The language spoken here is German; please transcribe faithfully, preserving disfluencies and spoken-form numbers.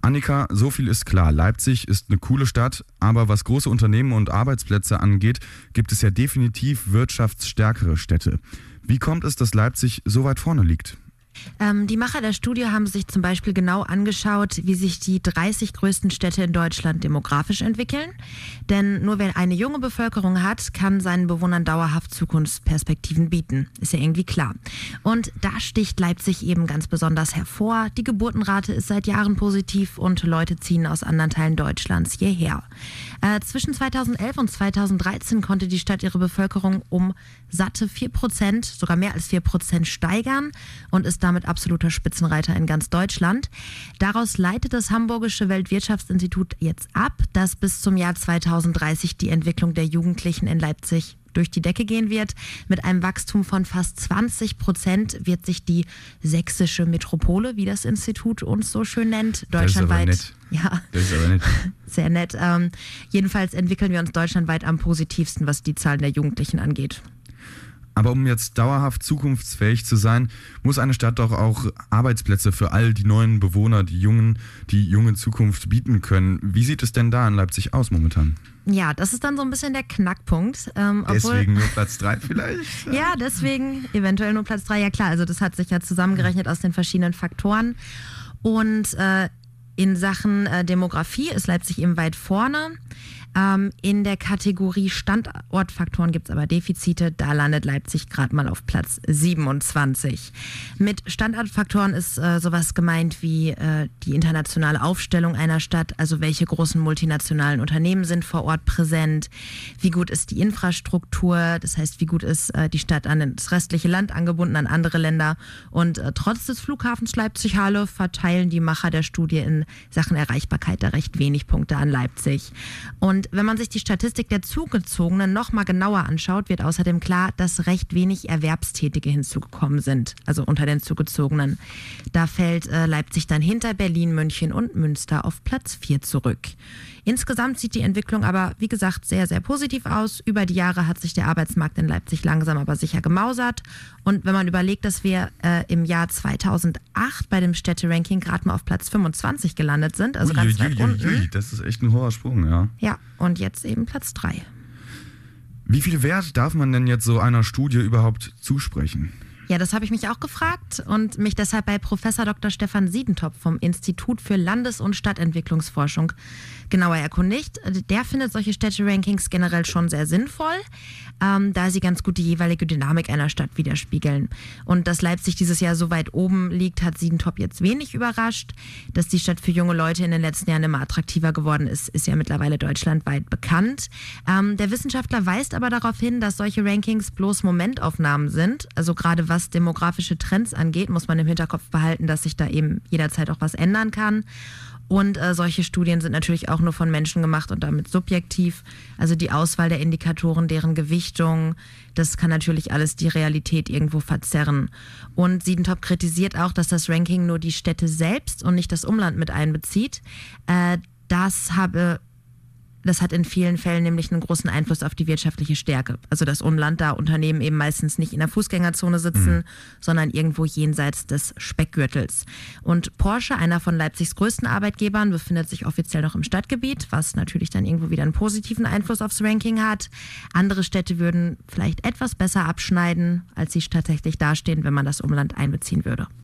Annika, so viel ist klar. Leipzig ist eine coole Stadt, aber was große Unternehmen und Arbeitsplätze angeht, gibt es ja definitiv wirtschaftsstärkere Städte. Wie kommt es, dass Leipzig so weit vorne liegt? Ähm, die Macher der Studie haben sich zum Beispiel genau angeschaut, wie sich die dreißig größten Städte in Deutschland demografisch entwickeln. Denn nur wer eine junge Bevölkerung hat, kann seinen Bewohnern dauerhaft Zukunftsperspektiven bieten. Ist ja irgendwie klar. Und da sticht Leipzig eben ganz besonders hervor. Die Geburtenrate ist seit Jahren positiv und Leute ziehen aus anderen Teilen Deutschlands hierher. Äh, zwischen zweitausendelf und zweitausenddreizehn konnte die Stadt ihre Bevölkerung um satte vier Prozent, sogar mehr als vier Prozent steigern und ist damit absoluter Spitzenreiter in ganz Deutschland. Daraus leitet das Hamburgische Weltwirtschaftsinstitut jetzt ab, dass bis zum Jahr zweitausenddreißig die Entwicklung der Jugendlichen in Leipzig durch die Decke gehen wird. Mit einem Wachstum von fast zwanzig Prozent wird sich die sächsische Metropole, wie das Institut uns so schön nennt, deutschlandweit. Das ist aber nett. Ja, das ist aber nett. Sehr nett. Ähm, jedenfalls entwickeln wir uns deutschlandweit am positivsten, was die Zahlen der Jugendlichen angeht. Aber um jetzt dauerhaft zukunftsfähig zu sein, muss eine Stadt doch auch Arbeitsplätze für all die neuen Bewohner, die jungen, die junge Zukunft bieten können. Wie sieht es denn da in Leipzig aus momentan? Ja, das ist dann so ein bisschen der Knackpunkt. Ähm, obwohl, deswegen nur Platz drei vielleicht? Ja, deswegen eventuell nur Platz drei. Ja klar, also das hat sich ja zusammengerechnet aus den verschiedenen Faktoren. Und äh, in Sachen äh, Demografie ist Leipzig eben weit vorne. Ähm, in der Kategorie Standortfaktoren gibt es aber Defizite. Da landet Leipzig gerade mal auf Platz siebenundzwanzig. Mit Standortfaktoren ist äh, sowas gemeint wie äh, die internationale Aufstellung einer Stadt, also welche großen multinationalen Unternehmen sind vor Ort präsent, wie gut ist die Infrastruktur, das heißt, wie gut ist äh, die Stadt an das restliche Land angebunden, an andere Länder. Und äh, trotz des Flughafens Leipzig-Halle verteilen die Macher der Studie in Sachen Erreichbarkeit da recht wenig Punkte an Leipzig. Und wenn man sich die Statistik der Zugezogenen noch mal genauer anschaut, wird außerdem klar, dass recht wenig Erwerbstätige hinzugekommen sind, also unter den Zugezogenen. Da fällt äh, Leipzig dann hinter Berlin, München und Münster auf Platz vier zurück. Insgesamt sieht die Entwicklung aber, wie gesagt, sehr, sehr positiv aus. Über die Jahre hat sich der Arbeitsmarkt in Leipzig langsam aber sicher gemausert. Und wenn man überlegt, dass wir äh, im Jahr zweitausendacht bei dem Städteranking gerade mal auf Platz fünfundzwanzig gelandet sind, also ui, ganz weit ui, unten. Ui, das ist echt ein hoher Sprung, ja. Ja, und jetzt eben Platz drei. Wie viel Wert darf man denn jetzt so einer Studie überhaupt zusprechen? Ja, das habe ich mich auch gefragt und mich deshalb bei Professor Doktor Stefan Siedentopf vom Institut für Landes- und Stadtentwicklungsforschung genauer erkundigt. Der findet solche Städte-Rankings generell schon sehr sinnvoll, ähm, da sie ganz gut die jeweilige Dynamik einer Stadt widerspiegeln. Und dass Leipzig dieses Jahr so weit oben liegt, hat Siedentopf jetzt wenig überrascht. Dass die Stadt für junge Leute in den letzten Jahren immer attraktiver geworden ist, ist ja mittlerweile deutschlandweit bekannt. Ähm, der Wissenschaftler weist aber darauf hin, dass solche Rankings bloß Momentaufnahmen sind. Also gerade was demografische Trends angeht, muss man im Hinterkopf behalten, dass sich da eben jederzeit auch was ändern kann. Und äh, solche Studien sind natürlich auch nur von Menschen gemacht und damit subjektiv. Also die Auswahl der Indikatoren, deren Gewichtung, das kann natürlich alles die Realität irgendwo verzerren. Und Siedentopf kritisiert auch, dass das Ranking nur die Städte selbst und nicht das Umland mit einbezieht. Äh, das habe Das hat in vielen Fällen nämlich einen großen Einfluss auf die wirtschaftliche Stärke. Also das Umland, da Unternehmen eben meistens nicht in der Fußgängerzone sitzen, mhm. sondern irgendwo jenseits des Speckgürtels. Und Porsche, einer von Leipzigs größten Arbeitgebern, befindet sich offiziell noch im Stadtgebiet, was natürlich dann irgendwo wieder einen positiven Einfluss aufs Ranking hat. Andere Städte würden vielleicht etwas besser abschneiden, als sie tatsächlich dastehen, wenn man das Umland einbeziehen würde.